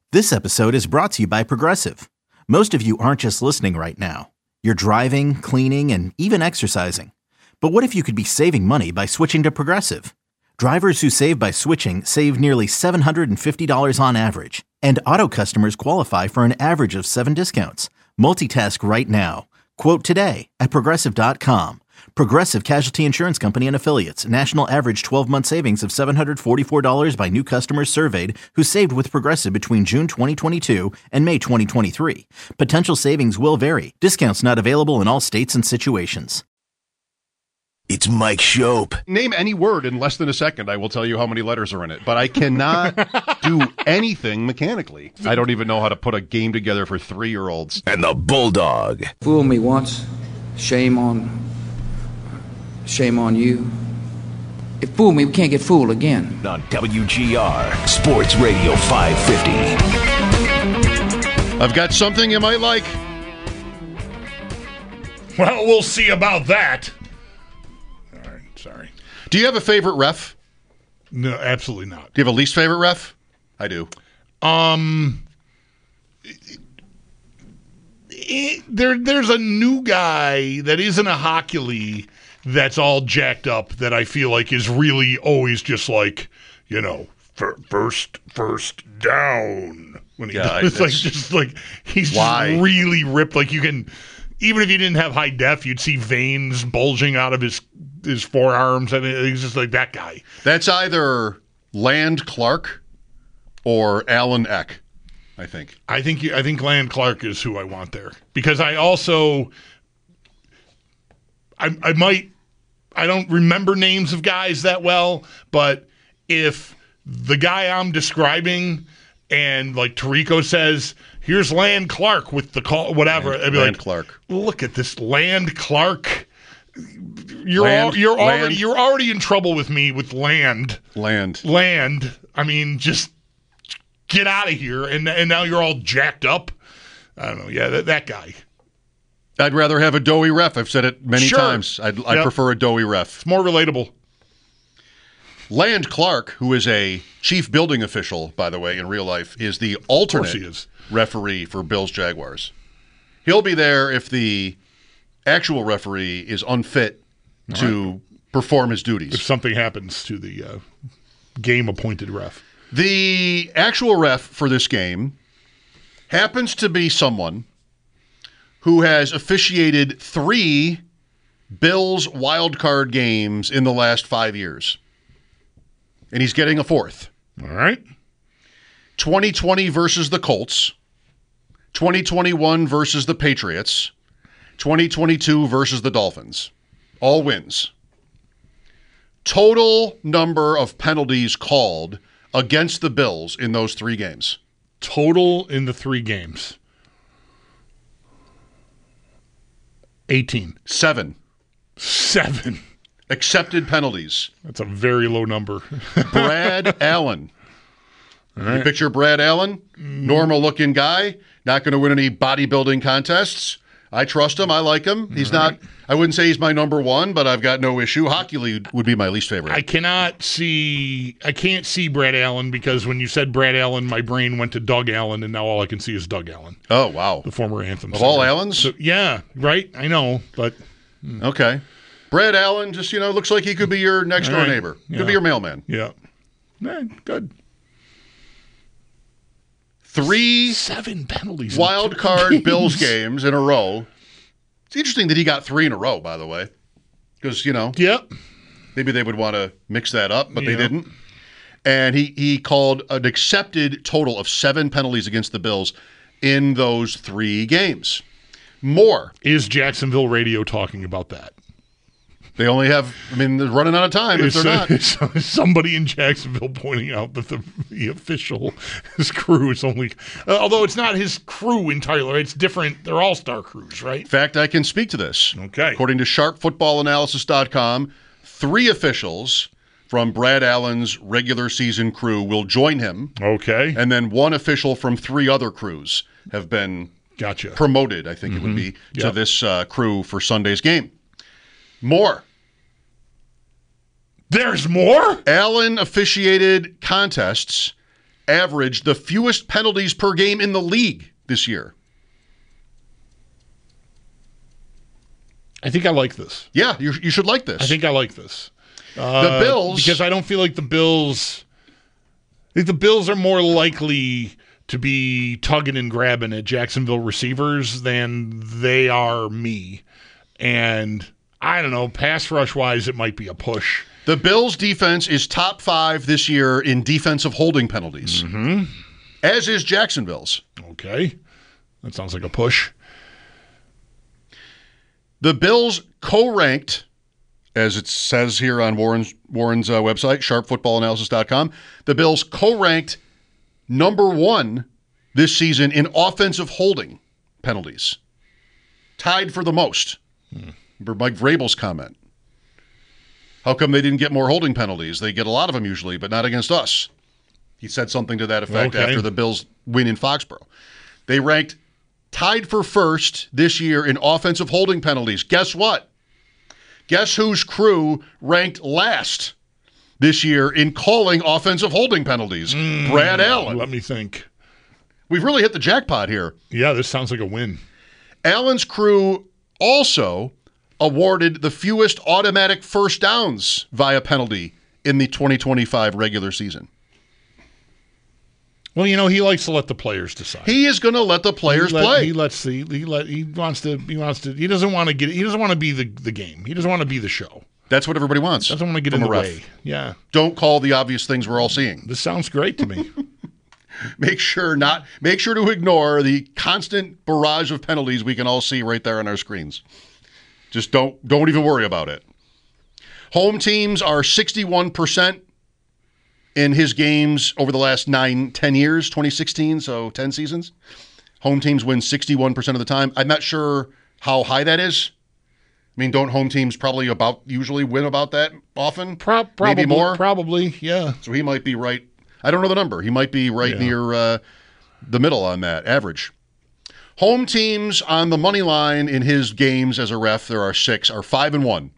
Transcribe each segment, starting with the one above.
This episode is brought to you by Progressive. Most of you aren't just listening right now. You're driving, cleaning, and even exercising. But what if you could be saving money by switching to Progressive? Drivers who save by switching save nearly $750 on average. And auto customers qualify for an average of 7 discounts. Multitask right now. Quote today at Progressive.com. Progressive Casualty Insurance Company and Affiliates. National average 12-month savings of $744 by new customers surveyed who saved with Progressive between June 2022 and May 2023. Potential savings will vary. Discounts not available in all states and situations. It's Mike Shope. Name any word in less than a second. I will tell you how many letters are in it. But I cannot do anything mechanically. I don't even know how to put a game together for 3-year-olds. And the Bulldog. Fool me once, shame on you. If fool me, we can't get fooled again. On WGR, Sports Radio 550. I've got something you might like. Well, we'll see about that. All right, sorry. Do you have a favorite ref? No, absolutely not. Do you have a least favorite ref? I do. There's a new guy that isn't a hockey league that's all jacked up that I feel like is really always just like, you know, first down. When he does. It's like he's just really ripped. Like you can, even if you didn't have high def, you'd see veins bulging out of his forearms. I mean, he's just like that guy. That's either Land Clark or Alan Eck, I think. I think Land Clark is who I want there because I don't remember names of guys that well, but if the guy I'm describing and like Tirico says, here's Land Clark with the call, whatever, I'd be Land like, Clark. Look at this Land Clark. You're already in trouble with me with land. I mean, just get out of here, and now you're all jacked up. I don't know. Yeah, that guy. I'd rather have a doughy ref. I've said it many times. I prefer a doughy ref. It's more relatable. Land Clark, who is a chief building official, by the way, in real life, is the alternate referee for Bills Jaguars. He'll be there if the actual referee is unfit to perform his duties. If something happens to the game-appointed ref. The actual ref for this game happens to be someone who has officiated 3 Bills wildcard games in the last 5 years. And he's getting a 4th. All right. 2020 versus the Colts. 2021 versus the Patriots. 2022 versus the Dolphins. All wins. Total number of penalties called against the Bills in those 3 games. Total in the 3 games. 18. 7. Accepted penalties. That's a very low number. Brad Allen. Right. You picture Brad Allen? Normal-looking guy. Not going to win any bodybuilding contests. I trust him. I like him. He's not, I wouldn't say he's my number 1, but I've got no issue. Hockey League would be my least favorite. I can't see Brad Allen because when you said Brad Allen, my brain went to Doug Allen, and now all I can see is Doug Allen. Oh, wow. The former Anthem singer. Of all Allens? So, yeah, right. I know, but. Okay. Brad Allen just, looks like he could be your next-door neighbor. Could be your mailman. Yeah. Good. 7 penalties. Wild card Bills games in a row. It's interesting that he got 3 in a row, by the way. Because, Yep. Maybe they would want to mix that up, but they didn't. And he called an accepted total of 7 penalties against the Bills in those 3 games. More. Is Jacksonville radio talking about that? They only have, they're running out of time if they're not. Somebody in Jacksonville pointing out that the official, his crew is only, although it's not his crew entirely, it's different. They're all-star crews, right? In fact, I can speak to this. Okay. According to sharpfootballanalysis.com, 3 officials from Brad Allen's regular season crew will join him. Okay. And then 1 official from 3 other crews have been promoted, I think it would be, to this crew for Sunday's game. More. There's more? Allen officiated contests averaged the fewest penalties per game in the league this year. I think I like this. Yeah, you should like this. I think I like this. The Bills... Because I don't feel like the Bills... I think the Bills are more likely to be tugging and grabbing at Jacksonville receivers than they are me. And I don't know, pass rush-wise, it might be a push. The Bills' defense is top 5 this year in defensive holding penalties, as is Jacksonville's. Okay. That sounds like a push. The Bills co-ranked, as it says here on Warren's website, sharpfootballanalysis.com, the Bills co-ranked number 1 this season in offensive holding penalties. Tied for the most. Remember Mike Vrabel's comment. How come they didn't get more holding penalties? They get a lot of them usually, but not against us. He said something to that effect after the Bills win in Foxborough. They ranked tied for first this year in offensive holding penalties. Guess what? Guess whose crew ranked last this year in calling offensive holding penalties? Brad Allen. Let me think. We've really hit the jackpot here. Yeah, this sounds like a win. Allen's crew also awarded the fewest automatic first downs via penalty in the 2025 regular season. Well, you know, he likes to let the players decide. He is going to let the players play. He doesn't want to be the game. He doesn't want to be the show. That's what everybody wants. Doesn't want to get in the way. Yeah. Don't call the obvious things we're all seeing. This sounds great to me. Make sure to ignore the constant barrage of penalties we can all see right there on our screens. Just don't even worry about it. Home teams are 61% in his games over the last 10 years, 2016, so 10 seasons. Home teams win 61% of the time. I'm not sure how high that is. I mean, don't home teams usually win about that often? Probably, maybe more? Probably, yeah. So he might be right. I don't know the number. He might be right near the middle on that, average. Home teams on the money line in his games as a ref, there are 6, are 5-1.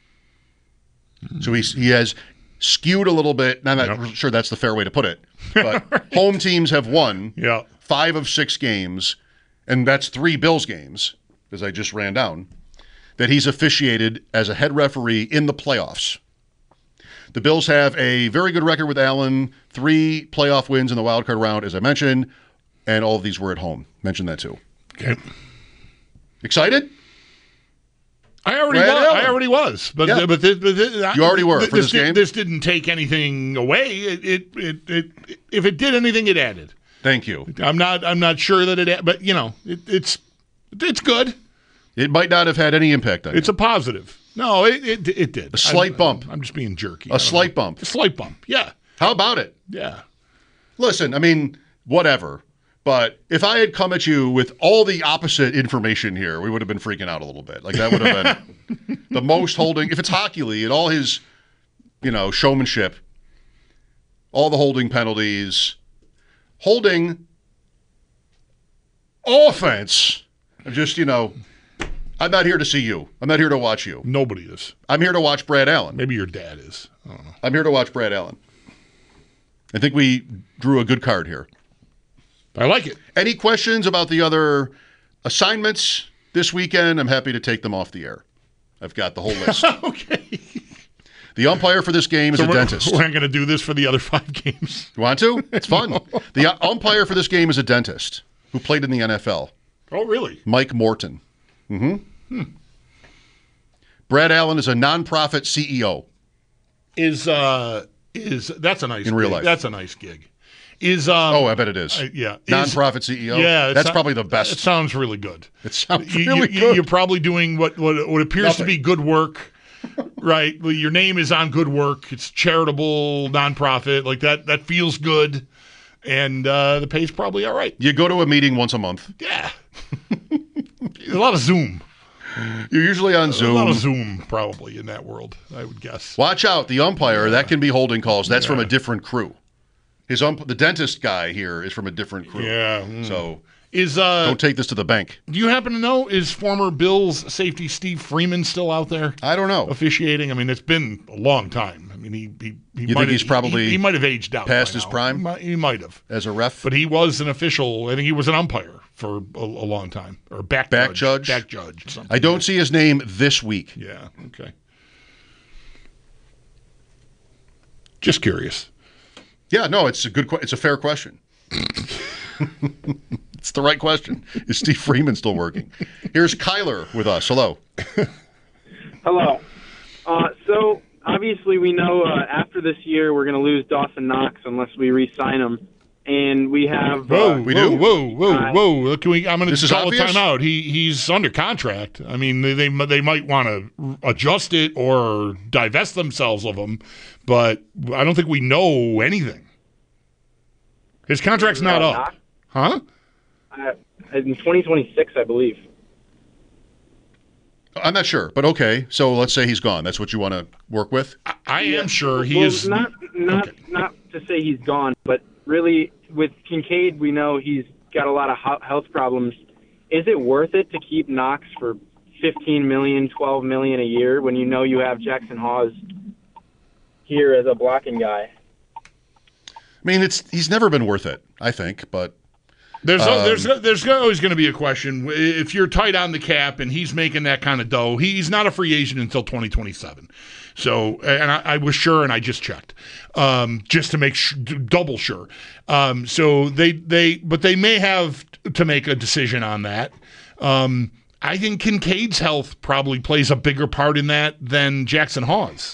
So he has skewed a little bit. I'm not sure that's the fair way to put it. But right. Home teams have won 5 of 6 games, and that's 3 Bills games, as I just ran down, that he's officiated as a head referee in the playoffs. The Bills have a very good record with Allen, 3 playoff wins in the wild card round, as I mentioned, and all of these were at home. Mentioned that too. Okay. Excited? I already was. But you already were for this game? This didn't take anything away. If it did anything, it added. Thank you. I'm not sure that it, but you know, it's good. It might not have had any impact on you. It's a positive. No, it did. A slight bump. I'm just being jerky. A slight bump. A slight bump. Yeah. How about it? Yeah. Listen, I mean, whatever. But if I had come at you with all the opposite information here, we would have been freaking out a little bit. Like that would have been the most holding. If it's Hockey Lee and all his, showmanship, all the holding penalties, holding offense, just, I'm not here to see you. I'm not here to watch you. Nobody is. I'm here to watch Brad Allen. Maybe your dad is. I don't know. I'm here to watch Brad Allen. I think we drew a good card here. I like it. Any questions about the other assignments this weekend? I'm happy to take them off the air. I've got the whole list. Okay. The umpire for this game is a dentist. We're not going to do this for the other 5 games. You want to? It's fun. No. The umpire for this game is a dentist who played in the NFL. Oh, really? Mike Morton. Mm-hmm. Brad Allen is a nonprofit CEO. Is that's a nice in gig. real life? That's a nice gig. I bet it is. Yeah, nonprofit CEO. Yeah, that's probably the best. It sounds really good. It sounds really good. You're probably doing what appears to be good work, right? Your name is on good work. It's charitable, nonprofit, like that. That feels good, and the pay's probably all right. You go to a meeting once a month. Yeah, a lot of Zoom. You're usually on Zoom. A lot of Zoom, probably, in that world, I would guess. Watch out. The umpire, that can be holding calls. That's from a different crew. The dentist guy here is from a different crew. Yeah. So don't take this to the bank. Do you happen to know, is former Bills safety Steve Freeman still out there? I don't know. Officiating? I mean, it's been a long time. mean, he You might think he's have, probably he might have aged out past by his now. prime? He might have as a ref? but he was an official. I think he was an umpire for a long time, or back judge. Something. I don't see his name this week. Yeah. Okay. Just curious. Yeah, no, it's a fair question. It's the right question. Is Steve Freeman still working? Here's Kyler with us. Hello. Hello. So obviously we know after this year we're going to lose Dawson Knox unless we re-sign him, and we have. Whoa! We do? Whoa! Can we? I'm going to call a obvious? timeout. He's under contract. I mean, they might want to adjust it or divest themselves of him, but I don't think we know anything. His contract's not up, Knox? huh? In 2026, I believe. I'm not sure, but okay. So let's say he's gone. That's what you want to work with? I am sure he well, is. Not to say he's gone, but really with Kincaid, we know he's got a lot of health problems. Is it worth it to keep Knox for $15 million, $12 million a year when you know you have Jackson Hawes here as a blocking guy? I mean, he's never been worth it, I think, but There's always going to be a question. If you're tight on the cap and he's making that kind of dough, he's not a free agent until 2027. So, and I was sure, and I just checked, just to make double sure. So but they may have to make a decision on that. I think Kincaid's health probably plays a bigger part in that than Jackson Hawes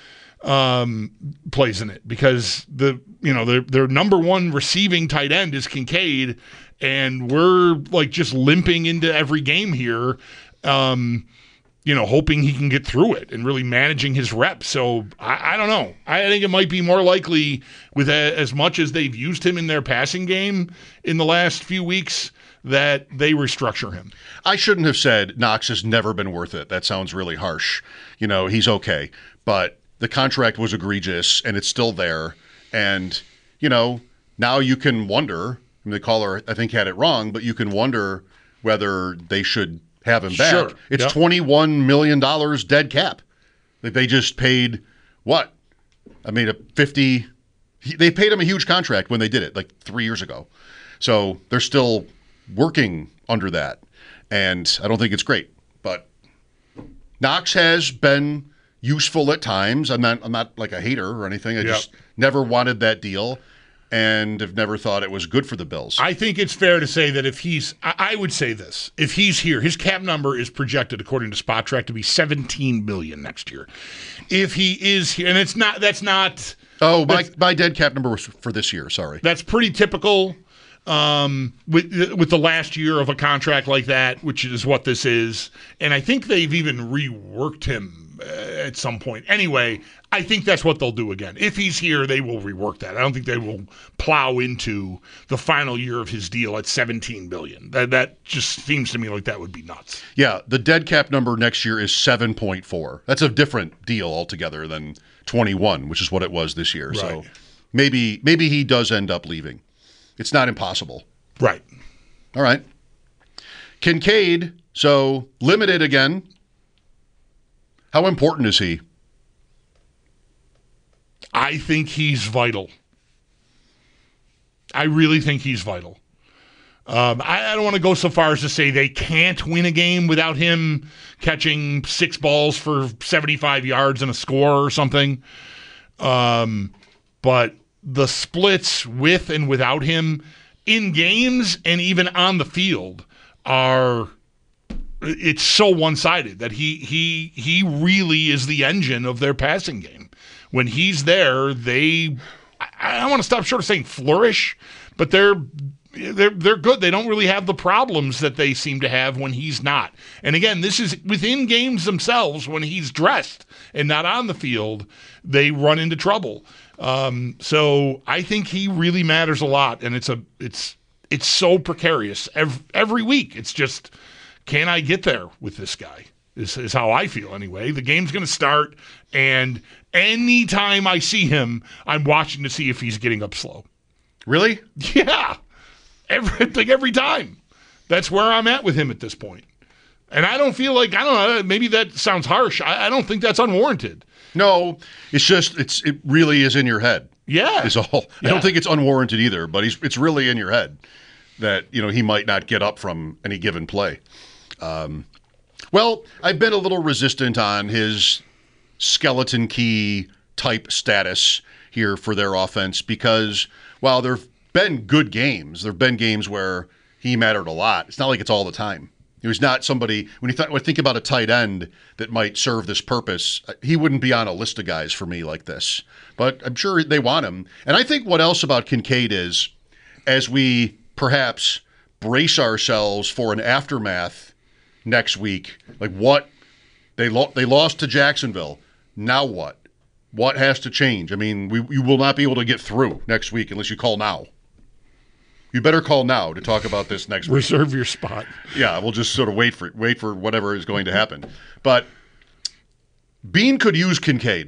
plays in it, because their number one receiving tight end is Kincaid, and we're like just limping into every game here, hoping he can get through it and really managing his reps. So I don't know. I think it might be more likely with as much as they've used him in their passing game in the last few weeks that they restructure him. I shouldn't have said Knox has never been worth it. That sounds really harsh. He's okay, but the contract was egregious, and it's still there. And, now you can wonder, the caller, I think, had it wrong, but you can wonder whether they should have him back. Sure. It's Yep. $21 million dead cap. Like, they just paid what? I mean, they paid him a huge contract when they did it, like 3 years ago. So they're still working under that. And I don't think it's great. But Knox has been useful at times. I'm not like a hater or anything. I just never wanted that deal and have never thought it was good for the Bills. I think it's fair to say that I would say this, if he's here, his cap number is projected according to Spot Track to be $17 million next year. If he is here, and that's not. Oh, my dead cap number was for this year. Sorry. That's pretty typical with the last year of a contract like that, which is what this is. And I think they've even reworked him at some point. Anyway, I think that's what they'll do again. If he's here, they will rework that. I don't think they will plow into the final year of his deal at $17 billion. That just seems to me like that would be nuts. Yeah, the dead cap number next year is 7.4. That's a different deal altogether than 21, which is what it was this year. Right. So maybe he does end up leaving. It's not impossible. Right. All right. Kincaid, so limited again. How important is he? I think he's vital. I really think he's vital. I don't want to go so far as to say they can't win a game without him catching 6 balls for 75 yards and a score or something. But the splits with and without him in games and even on the field it's so one-sided that he really is the engine of their passing game. When he's there, I don't want to stop short of saying flourish, but they're good. They don't really have the problems that they seem to have when he's not. And again, this is within games themselves. When he's dressed and not on the field, they run into trouble. So I think he really matters a lot, and it's so precarious every week. It's just, can I get there with this guy? Is how I feel anyway. The game's going to start, and anytime I see him, I'm watching to see if he's getting up slow. Really? Yeah. Every time. That's where I'm at with him at this point. And I don't feel like, I don't know, maybe that sounds harsh. I don't think that's unwarranted. No, it's just it really is in your head. Yeah. Is all. I don't think it's unwarranted either, but it's really in your head that, he might not get up from any given play. Well, I've been a little resistant on his skeleton key type status here for their offense because while there have been good games, there have been games where he mattered a lot. It's not like it's all the time. He was not somebody, when you think about a tight end that might serve this purpose, he wouldn't be on a list of guys for me like this. But I'm sure they want him. And I think what else about Kincaid is, as we perhaps brace ourselves for an aftermath next week, like what they lost to Jacksonville. Now what? What has to change? I mean, you will not be able to get through next week unless you call now. You better call now to talk about this next week. Reserve your spot. Yeah, we'll just sort of wait for whatever is going to happen. But Bean could use Kincaid,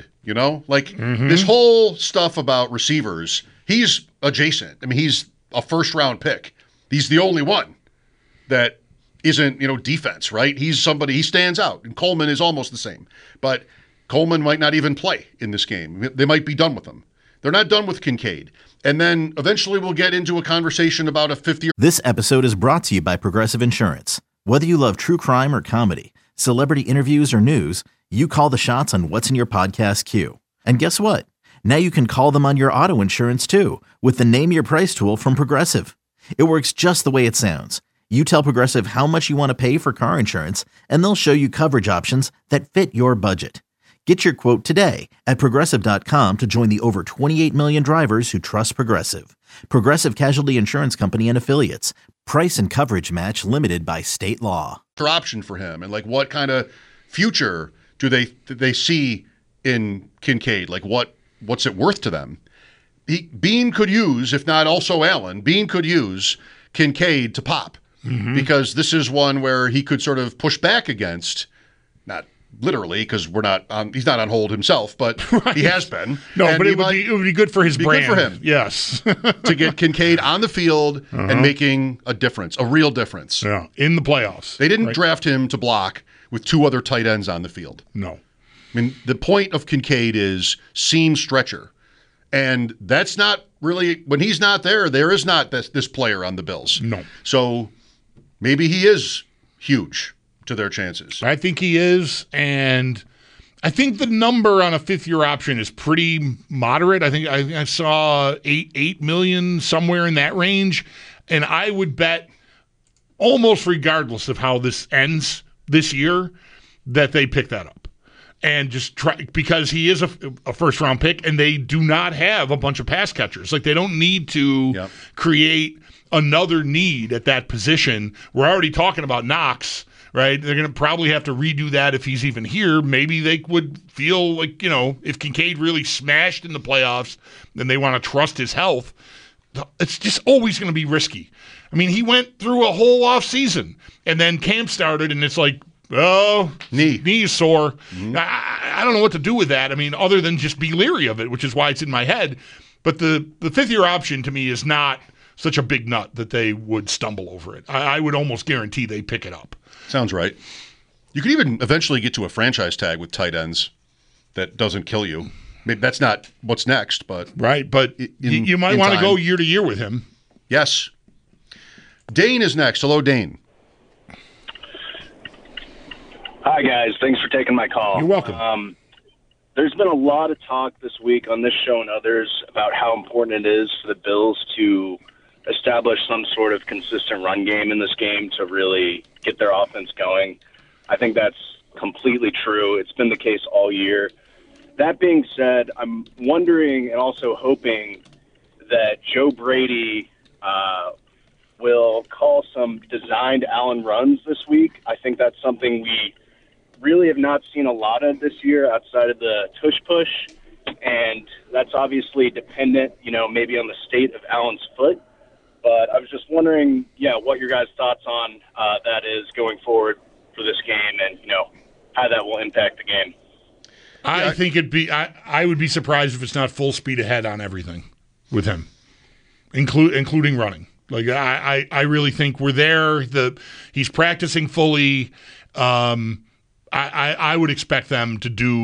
This whole stuff about receivers, he's adjacent. I mean, he's a first-round pick. He's the only one that isn't, defense, right? He's somebody, he stands out. And Coleman is almost the same. But Coleman might not even play in this game. They might be done with him. They're not done with Kincaid. And then eventually we'll get into a conversation about a 50-year. This episode is brought to you by Progressive Insurance. Whether you love true crime or comedy, celebrity interviews or news, you call the shots on what's in your podcast queue. And guess what? Now you can call them on your auto insurance too with the Name Your Price tool from Progressive. It works just the way it sounds. You tell Progressive how much you want to pay for car insurance, and they'll show you coverage options that fit your budget. Get your quote today at Progressive.com to join the over 28 million drivers who trust Progressive. Progressive Casualty Insurance Company and Affiliates. Price and coverage match limited by state law. Option for him, and what kind of future do they see in Kincaid? What's it worth to them? Bean could use, if not also Allen, Bean could use Kincaid to pop because this is one where he could sort of push back against, not literally, because he's not on hold himself, but right. He has been. No, and but it would be good for his brand. Good for him. Yes. To get Kincaid on the field and making a difference, a real difference. Yeah, in the playoffs. They didn't draft him to block with two other tight ends on the field. No. I mean, the point of Kincaid is seam stretcher. And that's not really, when he's not there, there is not this player on the Bills. No. So maybe he is huge to their chances. I think he is, and I think the number on a fifth-year option is pretty moderate. I think I saw $8 million, somewhere in that range, and I would bet almost regardless of how this ends this year that they pick that up. And just try, because he is a first-round pick, and they do not have a bunch of pass catchers. They don't need to create another need at that position. We're already talking about Knox, right? They're going to probably have to redo that if he's even here. Maybe they would feel like, if Kincaid really smashed in the playoffs, then they want to trust his health. It's just always going to be risky. I mean, he went through a whole offseason, and then camp started, and it's like, oh, knee's sore. Mm-hmm. I don't know what to do with that. I mean, other than just be leery of it, which is why it's in my head. But the fifth-year option to me is not such a big nut that they would stumble over it. I would almost guarantee they pick it up. Sounds right. You could even eventually get to a franchise tag with tight ends that doesn't kill you. Maybe that's not what's next, but right. But you might want to go year to year with him. Yes. Dane is next. Hello, Dane. Hi, guys. Thanks for taking my call. You're welcome. There's been a lot of talk this week on this show and others about how important it is for the Bills to establish some sort of consistent run game in this game to really get their offense going. I think that's completely true. It's been the case all year. That being said, I'm wondering and also hoping that Joe Brady will call some designed Allen runs this week. I think that's something we really have not seen a lot of this year outside of the tush push, and that's obviously dependent, maybe on the state of Allen's foot. But I was just wondering, what your guys' thoughts on that is going forward for this game, and how that will impact the game. I think I would be surprised if it's not full speed ahead on everything with him, including running. I really think we're there. He's practicing fully. I would expect them to do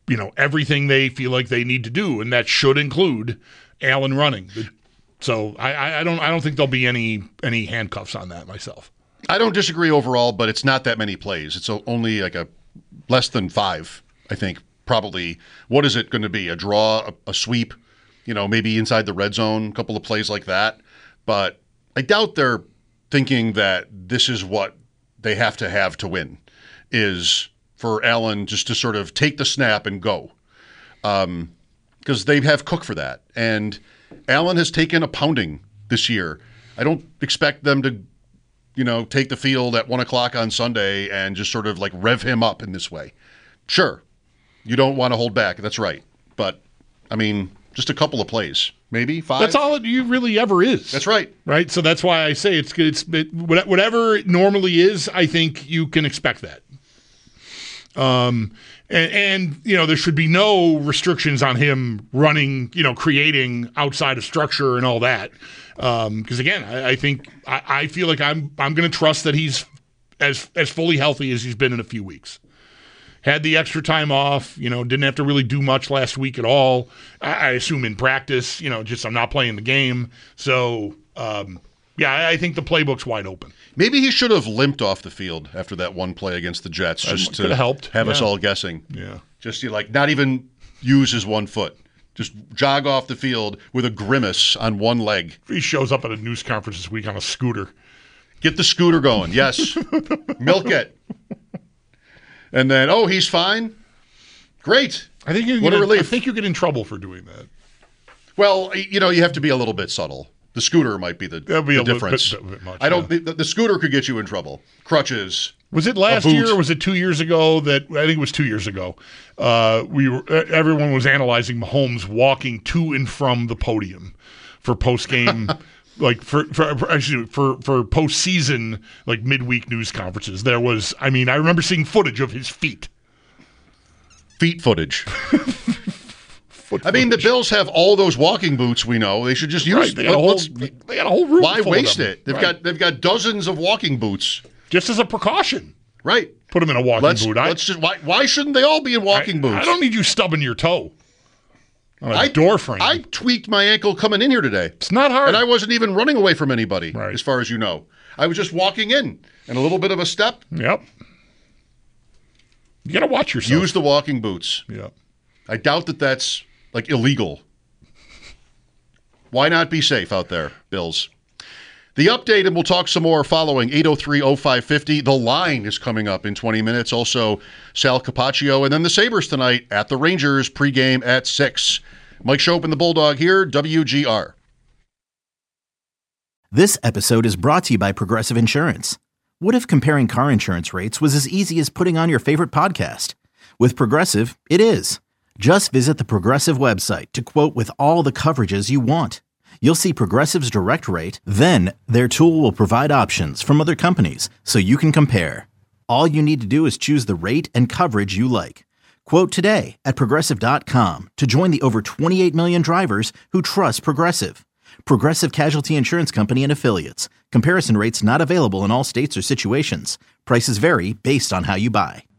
everything they feel like they need to do, and that should include Allen running. So I don't think there'll be any handcuffs on that myself. I don't disagree overall, but it's not that many plays. It's only like a less than 5, I think, probably. What is it going to be? A draw, a sweep, maybe inside the red zone, a couple of plays like that. But I doubt they're thinking that this is what they have to win, is for Allen just to sort of take the snap and go. Because they have Cook for that. And Allen has taken a pounding this year. I don't expect them to take the field at 1 o'clock on Sunday and just sort of like rev him up in this way. Sure, you don't want to hold back. That's right. But, just a couple of plays, maybe 5. That's all it really ever is. That's right. Right? So that's why I say it's whatever it normally is, I think you can expect that. And there should be no restrictions on him running, creating outside of structure and all that. Because again, I feel like I'm going to trust that he's as fully healthy as he's been in a few weeks. Had the extra time off, didn't have to really do much last week at all. I assume in practice, just I'm not playing the game. So, I think the playbook's wide open. Maybe he should have limped off the field after that one play against the Jets, just to have us all guessing. Yeah, just not even use his one foot. Just jog off the field with a grimace on one leg. He shows up at a news conference this week on a scooter. Get the scooter going, yes. Milk it. And then, he's fine. Great. I think what a relief. I think you get in trouble for doing that. Well, you have to be a little bit subtle. The scooter might be the difference. Bit much, I don't. The scooter could get you in trouble. Crutches. Was it last year or was it 2 years ago? I think it was 2 years ago. Everyone was analyzing Mahomes walking to and from the podium for post game, like for postseason, like midweek news conferences. There was, I remember seeing footage of his feet. Feet footage. The Bills have all those walking boots. We know they should just use. Right, they got a whole room. Why full waste of them. it? They've got dozens of walking boots. Just as a precaution. Right. Put them in a walking boot. Why shouldn't they all be in walking boots? I don't need you stubbing your toe on a door frame. I tweaked my ankle coming in here today. It's not hard. And I wasn't even running away from anybody, as far as you know. I was just walking in and a little bit of a step. Yep. You got to watch yourself. Use the walking boots. Yep. I doubt that that's illegal. Why not be safe out there, Bills? The update, and we'll talk some more following 803-0550. The Line is coming up in 20 minutes. Also, Sal Capaccio. And then the Sabres tonight at the Rangers, pregame at 6. Mike Schopp and the Bulldog here, WGR. This episode is brought to you by Progressive Insurance. What if comparing car insurance rates was as easy as putting on your favorite podcast? With Progressive, it is. Just visit the Progressive website to quote with all the coverages you want. You'll see Progressive's direct rate, then their tool will provide options from other companies so you can compare. All you need to do is choose the rate and coverage you like. Quote today at Progressive.com to join the over 28 million drivers who trust Progressive. Progressive Casualty Insurance Company and Affiliates. Comparison rates not available in all states or situations. Prices vary based on how you buy.